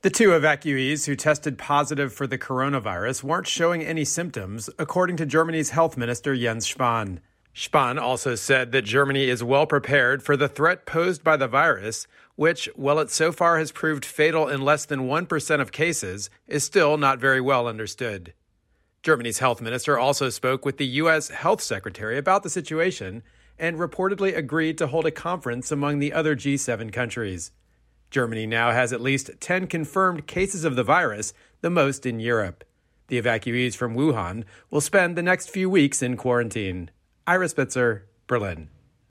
The two evacuees who tested positive for the coronavirus weren't showing any symptoms, according to Germany's health minister Jens Spahn. Spahn also said that Germany is well prepared for the threat posed by the virus, which, while it so far has proved fatal in less than 1% of cases, is still not very well understood. Germany's health minister also spoke with the U.S. health secretary about the situation and reportedly agreed to hold a conference among the other G7 countries. Germany now has at least 10 confirmed cases of the virus, the most in Europe. The evacuees from Wuhan will spend the next few weeks in quarantine. Ira Spitzer, Berlin.